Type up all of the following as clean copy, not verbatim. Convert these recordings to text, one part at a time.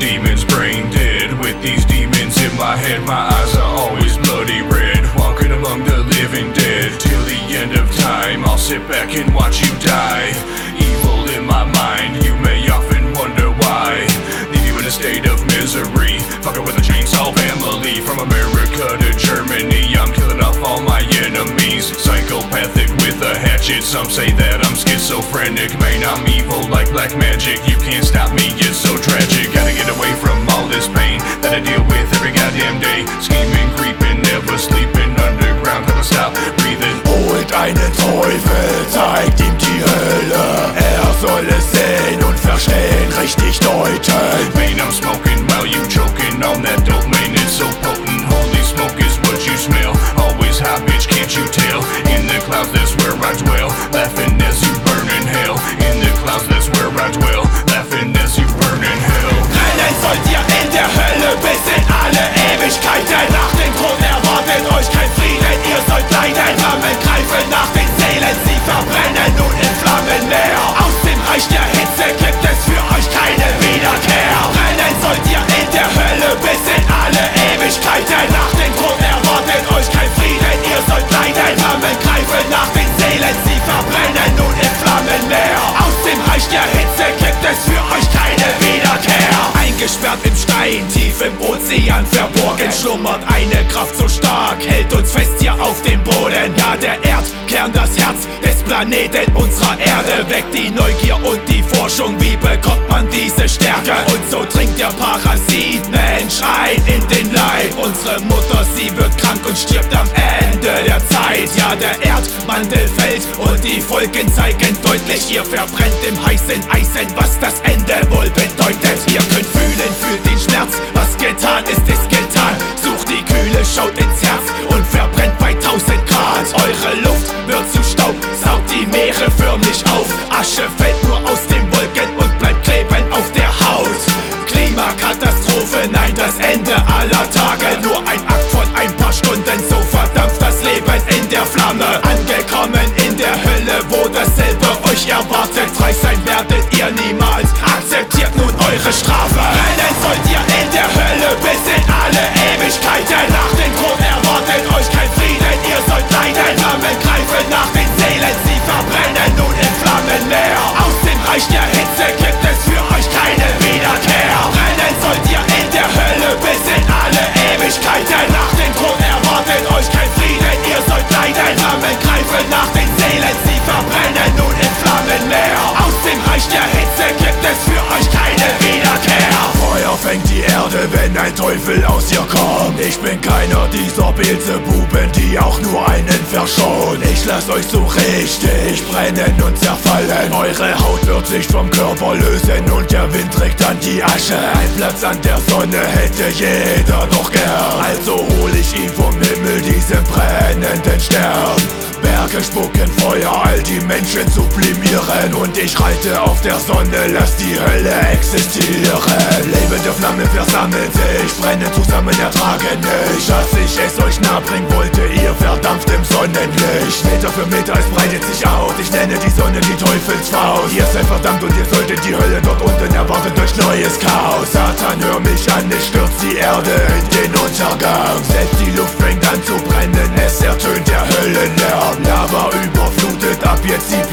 demon's brain dead. With these demons in my head, my eyes are always bloody red. Walking among the living dead. Till the end of time, I'll sit back and watch you die. Evil in my mind, you may often wonder why. Leave you in a state of misery, fucking with a chainsaw family. From America to Germany, I'm killing off all my enemies. Psychopathic with a hatchet, some say that I'm schizophrenic. Man, I'm evil like black magic, you can't stop me, it's so tragic. Gotta get away from all this pain that I deal with every goddamn day. Scheming, creeping, never sleeping, underground till I stop breathing. Holt einen Teufel, zeigt ihm die Hölle. Er soll es sehen und verstehen, richtig deuten. Man, I'm smoking while you choking on that dope, man, it's so potent. Holy smoke is what you smell, always high, bitch, can't you tell? In the clouds, that's where I dwell, laughing as you burn in hell. In the clouds, that's where I dwell, laughing as you burn in hell. Brennen sollt ihr in der Hölle bis in alle Ewigkeiten. Nach dem Tod erwartet euch kein Frieden, ihr sollt leiden. Flammen greifen nach den Seelen, sie verbrennen nun im Flammenmeer. Aus dem Reich der Hitze gibt es für euch keine Wiederkehr. Brennen sollt ihr in der Hölle bis in alle Ewigkeiten. Nach dem Tod erwartet euch kein Frieden, ihr sollt leiden. Flammen greifen nach den Seelen, sie verbrennen nun im Flammenmeer. Aus dem Reich der Hitze gibt es für euch keine Wiederkehr. Eingesperrt im Stein, tief im Ozean verborgen, schlummert eine Kraft so stark, hält uns fest hier auf dem Boden. Ja, der Erdkern, das Herz des Planeten unserer Erde, weckt die Neugier und die Forschung. Wie bekommt man diese Stärke? Und so dringt der Parasit Mensch ein in den Leib. Unsere Mutter, sie wird krank und stirbt am Ende der Zeit. Ja, der Erdmantel fällt und die Folgen zeigen deutlich. Ihr verbrennt im heißen Eisen, was das Ende wohl bedeutet. Ihr könnt fühlen, fühlt den Schmerz, was getan ist getan. Sucht die Kühle, schaut ins Herz und verbrennt bei 1000 Grad. Eure Luft wird zu Staub, saugt die Meere förmlich auf. Asche fällt nur aus den Wolken und bleibt kleben auf der Haut. Klimakatastrophe, nein, das Ende aller Tage. Nur ein Akt von ein paar Stunden, so verdampft das Leben in der Flamme. Angekommen in der Hölle, wo dasselbe euch erwartet. Frei sein werdet ihr niemals, akzeptiert nun eure Strafe. Brennen sollt ihr in der Hölle bis in alle Ewigkeiten. Nach dem Tod erwartet euch kein Frieden, ihr sollt leiden. Flammen greifen nach den Seelen, sie verbrennen nun im Flammenmeer. Aus dem Reich der Hitze gibt es für euch keine Wiederkehr. Brennen sollt ihr in der Hölle bis in alle Ewigkeiten. Nach dem Tod erwartet euch kein Frieden, ihr sollt leiden. Flammen greifen nach den Seelen, sie verbrennen nun im Flammenmeer. Aus dem Reich der Hitze gibt es für euch keine Wiederkehr. Feuer fängt die Erde, wenn ein Teufel aus ihr kommt. Ich bin keiner dieser Beelzebuben, die auch nur einen verschont. Ich lass euch so richtig brennen und zerfallen. Eure Haut wird sich vom Körper lösen und der Wind trägt dann die Asche. Ein Platz an der Sonne hätte jeder doch gern. Also hol ich ihn vom Himmel, diesen brennenden Stern. Berge spucken Feuer, all die Menschen sublimieren. Und ich reite auf der Sonne, lass die Hölle existieren. Lebende Flammen versammeln sich, brennen zusammen, ertragen nicht. Dass ich es euch nah bringen wollte, ihr verdampft im Sonnenlicht. Meter für Meter, es breitet sich aus. Ich nenne die Sonne die Teufelsfaust. Ihr seid verdammt und ihr solltet die Hölle dort unten erwartet durch neues Chaos. Satan, hör mich an, ich stürz die Erde in den Untergang. Selbst die Luft fängt an zu brennen, es ertönt der Höllenlärm. Lava überflutet ab jetzt die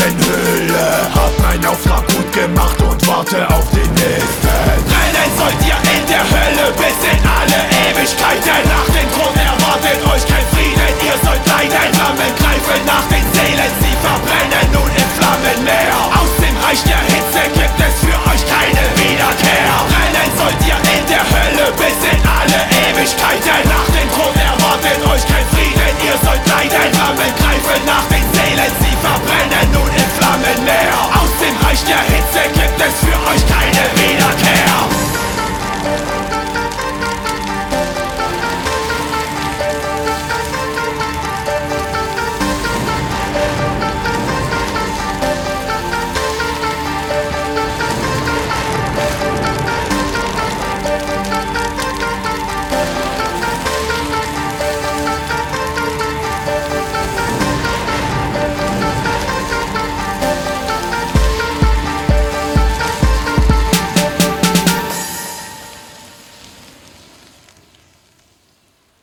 Planetenhülle. Hab meinen Auftrag gut gemacht und warte auf den nächsten. Brennen sollt ihr